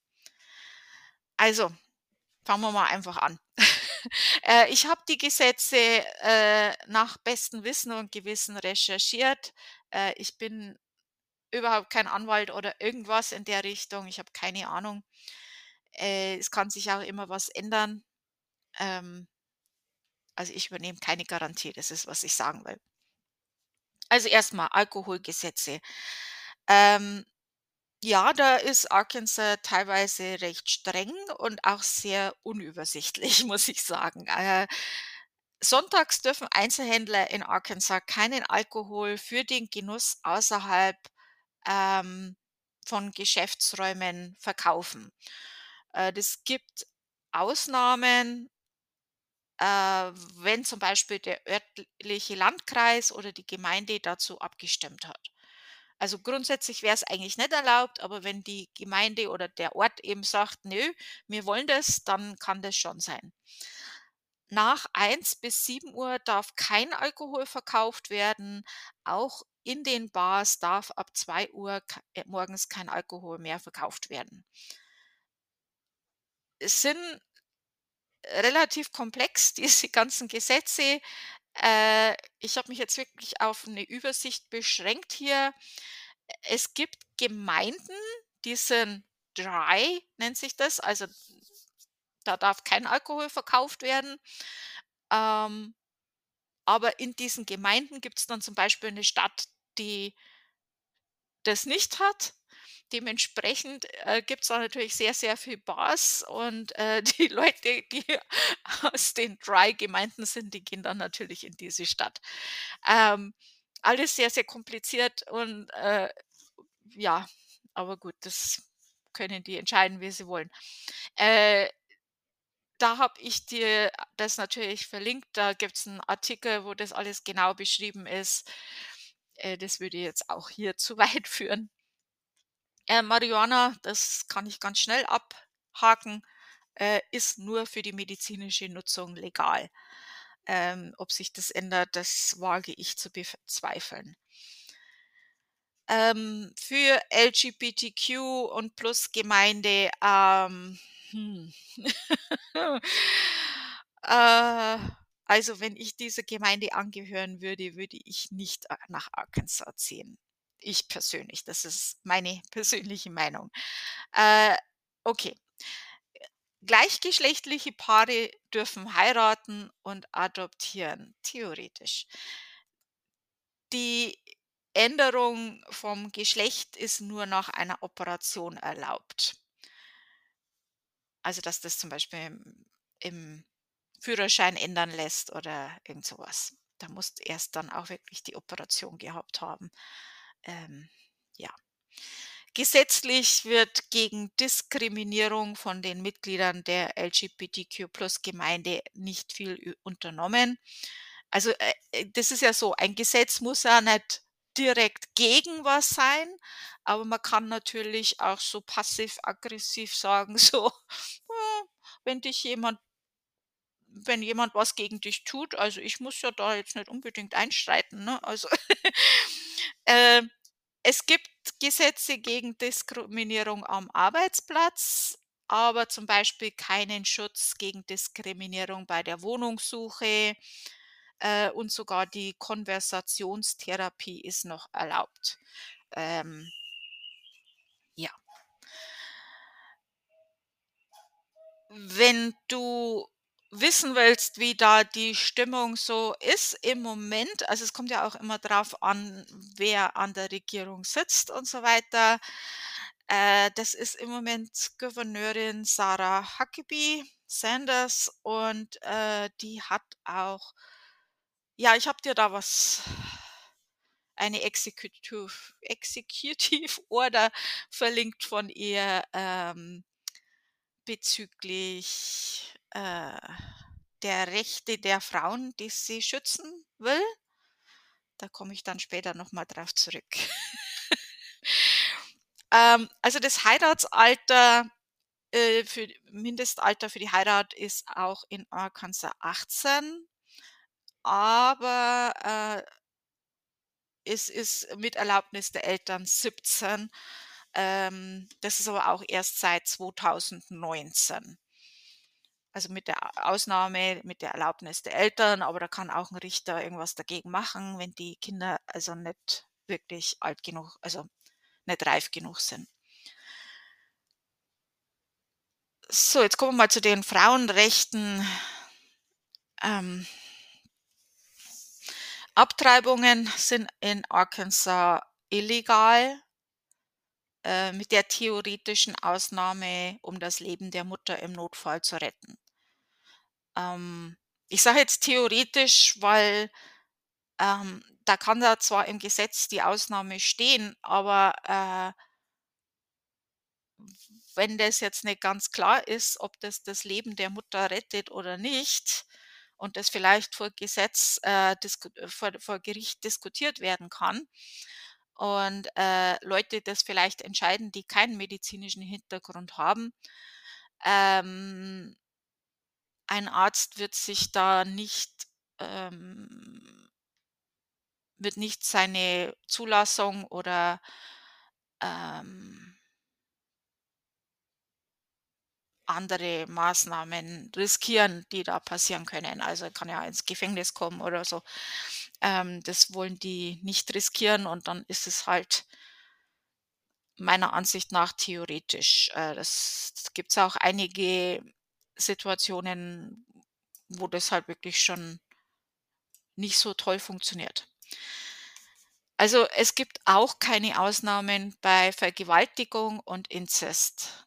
Also, fangen wir mal einfach an. Äh, ich habe die Gesetze, äh, nach bestem Wissen und Gewissen recherchiert. Äh, ich bin überhaupt kein Anwalt oder irgendwas in der Richtung. Ich habe keine Ahnung. Äh, es kann sich auch immer was ändern. Ähm, also, ich übernehme keine Garantie, das ist, was ich sagen will. Also, erstmal Alkoholgesetze. Ähm, ja, da ist Arkansas teilweise recht streng und auch sehr unübersichtlich, muss ich sagen. Äh, sonntags dürfen Einzelhändler in Arkansas keinen Alkohol für den Genuss außerhalb, ähm, von Geschäftsräumen verkaufen. Äh, das gibt Ausnahmen, äh, wenn zum Beispiel der örtliche Landkreis oder die Gemeinde dazu abgestimmt hat. Also grundsätzlich wäre es eigentlich nicht erlaubt, aber wenn die Gemeinde oder der Ort eben sagt: „Nö, wir wollen das“, dann kann das schon sein. Nach eins bis sieben Uhr darf kein Alkohol verkauft werden. Auch in den Bars darf ab zwei Uhr k äh, morgens kein Alkohol mehr verkauft werden. Es sind relativ komplex, diese ganzen Gesetze. Äh, ich habe mich jetzt wirklich auf eine Übersicht beschränkt hier. Es gibt Gemeinden, die sind dry, nennt sich das, also da darf kein Alkohol verkauft werden. Ähm, aber in diesen Gemeinden gibt es dann zum Beispiel eine Stadt, die das nicht hat. Dementsprechend, äh, gibt's da natürlich sehr, sehr viel Bars und, äh, die Leute, die aus den Dry-Gemeinden sind, die gehen dann natürlich in diese Stadt. Ähm, Alles sehr, sehr kompliziert und, äh, ja, aber gut, das können die entscheiden, wie sie wollen. Äh, Da habe ich dir das natürlich verlinkt. Da gibt's 'n Artikel, wo das alles genau beschrieben ist. Äh, das würde jetzt auch hier zu weit führen. Äh, Marihuana, das kann ich ganz schnell abhaken, äh, ist nur für die medizinische Nutzung legal. Ähm, ob sich das ändert, das wage ich zu bezweifeln. Ähm, für L G B T Q und Plus-Gemeinde, ähm, hm. Äh, also, wenn ich dieser Gemeinde angehören würde, würde ich nicht a nach Arkansas ziehen. Ich persönlich, das ist meine persönliche Meinung. Äh, okay. Gleichgeschlechtliche Paare dürfen heiraten und adoptieren, theoretisch. Die Änderung vom Geschlecht ist nur nach einer Operation erlaubt. Also, dass das zum Beispiel im im Führerschein ändern lässt oder irgend so was. Da musst erst dann auch wirklich die Operation gehabt haben. Ähm, ja. Gesetzlich wird gegen Diskriminierung von den Mitgliedern der L G B T Q-Plus-Gemeinde nicht viel ü unternommen. Also, äh, äh, das ist ja so, ein Gesetz muss ja nicht direkt gegen was sein, aber man kann natürlich auch so passiv-aggressiv sagen, so: „Hm, wenn dich jemand wenn jemand was gegen dich tut, also, ich muss ja da jetzt nicht unbedingt einschreiten, ne?“ Also, ähm, es gibt Gesetze gegen Diskriminierung am Arbeitsplatz. aber zum Beispiel keinen Schutz gegen Diskriminierung bei der Wohnungssuche, äh, und sogar die Konversationstherapie ist noch erlaubt. Ähm, ja. Wenn du wissen willst, wie da die Stimmung so ist im Moment, also es kommt ja auch immer drauf an, wer an der Regierung sitzt und so weiter. Äh, das ist im Moment Gouverneurin Sarah Huckabee Sanders und, äh, die hat auch ja, ich habe dir da was eine Executive Executive Order verlinkt von ihr, ähm bezüglich, äh, der Rechte der Frauen, die sie schützen will. Da komme ich dann später noch mal drauf zurück. Ähm, also das Heiratsalter, äh, für Mindestalter für die Heirat ist auch in Arkansas achtzehn, aber, äh, es ist mit Erlaubnis der Eltern siebzehn. Ähm, das ist aber auch erst seit zweitausendneunzehn. Also, mit der A Ausnahme mit der Erlaubnis der Eltern, aber da kann auch 'n Richter irgendwas dagegen machen, wenn die Kinder also nicht wirklich alt genug also nicht reif genug sind. So, jetzt kommen wir mal zu den Frauenrechten. Ähm Abtreibungen sind in Arkansas illegal, äh, mit der theoretischen Ausnahme, um das Leben der Mutter im Notfall zu retten. Ähm, ich sage jetzt theoretisch, weil Ähm, da kann da zwar im Gesetz die Ausnahme stehen, aber, äh, wenn das jetzt nicht ganz klar ist, ob das das Leben der Mutter rettet oder nicht und das vielleicht vor Gesetz, äh, disku äh, vor vor Gericht diskutiert werden kann und, äh, Leute das vielleicht entscheiden, die keinen medizinischen Hintergrund haben, ähm, ein Arzt wird sich da nicht ähm wird nicht seine Zulassung oder, ähm andere Maßnahmen riskieren, die da passieren können. Also, er kann ja ins Gefängnis kommen oder so. Ähm, das wollen die nicht riskieren und dann ist es halt meiner Ansicht nach theoretisch. Äh, das gibt es auch einige Situationen, wo das halt wirklich schon nicht so toll funktioniert. Also, es gibt auch keine Ausnahmen bei Vergewaltigung und Inzest.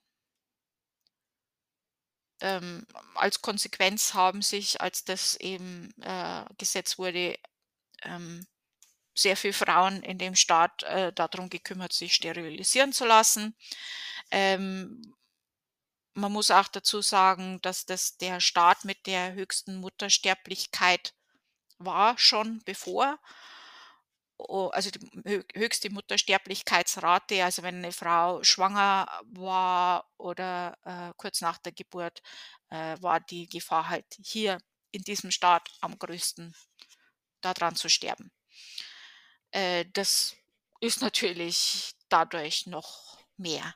Ähm, als Konsequenz haben sich, als das eben, äh, Gesetz wurde, ähm, sehr viel Frauen in dem Staat, äh, da gekümmert, sich sterilisieren zu lassen. Ähm, man muss auch dazu sagen, dass das der Staat mit der höchsten Muttersterblichkeit war schon bevor. O also die hö höchste Muttersterblichkeitsrate, also wenn eine Frau schwanger war oder, äh, kurz nach der Geburt, äh, war die Gefahr halt hier in diesem Staat am größten, daran zu sterben. Äh, das ist natürlich dadurch noch mehr.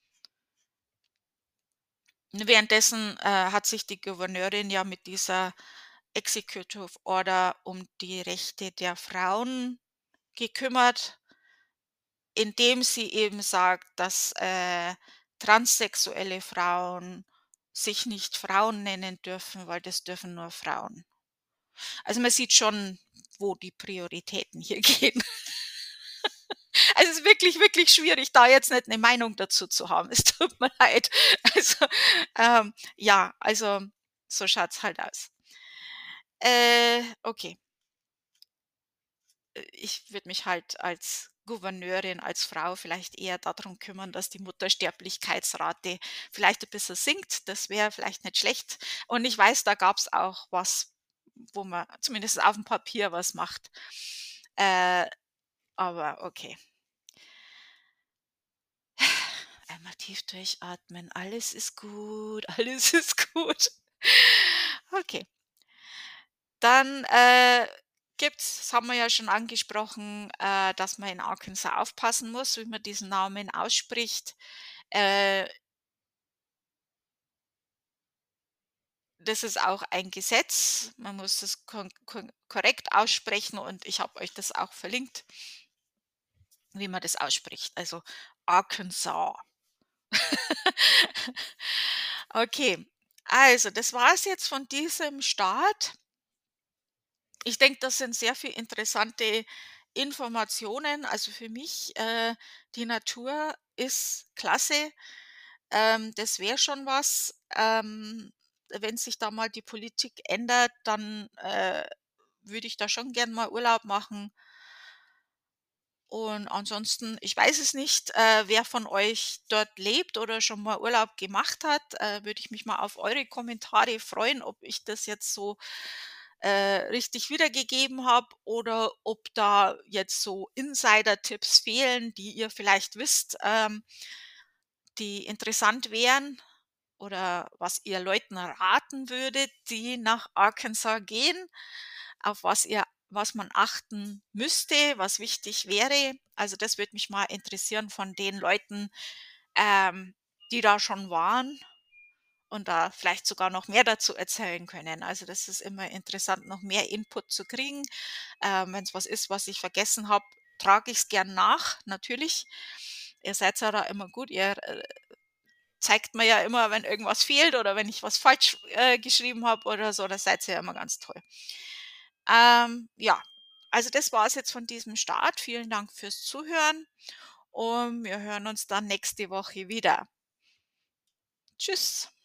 Währenddessen, äh, hat sich die Gouverneurin ja mit dieser Executive Order um die Rechte der Frauen gekümmert, indem sie eben sagt, dass, äh, transsexuelle Frauen sich nicht Frauen nennen dürfen, weil das dürfen nur Frauen. Also, man sieht schon, wo die Prioritäten hier gehen. Also, es ist wirklich, wirklich schwierig, da jetzt nicht eine Meinung dazu zu haben. Es tut mir leid. Also, ähm, ja, also, so schaut's halt aus. Äh, okay. Äh, ich würde mich halt als Gouverneurin, als Frau vielleicht eher darum kümmern, dass die Muttersterblichkeitsrate vielleicht ein bisschen sinkt. Das wäre vielleicht nicht schlecht. Und ich weiß, da gab es auch was, wo man zumindest auf dem Papier was macht. Äh, aber okay. Einmal tief durchatmen. Alles ist gut, alles ist gut. Okay. Dann, äh, gibt's das haben wir ja schon angesprochen, äh, dass man in Arkansas aufpassen muss, wie man diesen Namen ausspricht. Äh, das ist auch ein Gesetz. Man muss es kon kon korrekt aussprechen und ich habe euch das auch verlinkt, wie man das ausspricht. Also Arkansas. Okay, also das war's jetzt von diesem Staat. Ich denke, das sind sehr viel interessante Informationen. Also für mich, äh, die Natur ist klasse. Ähm, das wäre schon was. Ähm, wenn sich da mal die Politik ändert, dann, äh, würde ich da schon gern mal Urlaub machen. Und ansonsten, ich weiß es nicht, äh, wer von euch dort lebt oder schon mal Urlaub gemacht hat, äh, würde ich mich mal auf eure Kommentare freuen, ob ich das jetzt so, äh, richtig wiedergegeben habe oder ob da jetzt so Insider-Tipps fehlen, die ihr vielleicht wisst, ähm, die interessant wären oder was ihr Leuten raten würdet, die nach Arkansas gehen, auf was ihr was man achten müsste, was wichtig wäre. Also, das würde mich mal interessieren von den Leuten, ähm, die da schon waren und da vielleicht sogar noch mehr dazu erzählen können. Also, das ist immer interessant, noch mehr Input zu kriegen. Ähm, Wenn es was ist, was ich vergessen habe, trage ich es gern nach, natürlich. Ihr seid ja da immer gut. Ihr, äh, zeigt mir ja immer, wenn irgendwas fehlt oder wenn ich was falsch, äh, geschrieben habe oder so. Da seid ihr ja immer ganz toll. Ähm, ja, also das war es jetzt von diesem Start. Vielen Dank fürs Zuhören und wir hören uns dann nächste Woche wieder. Tschüss.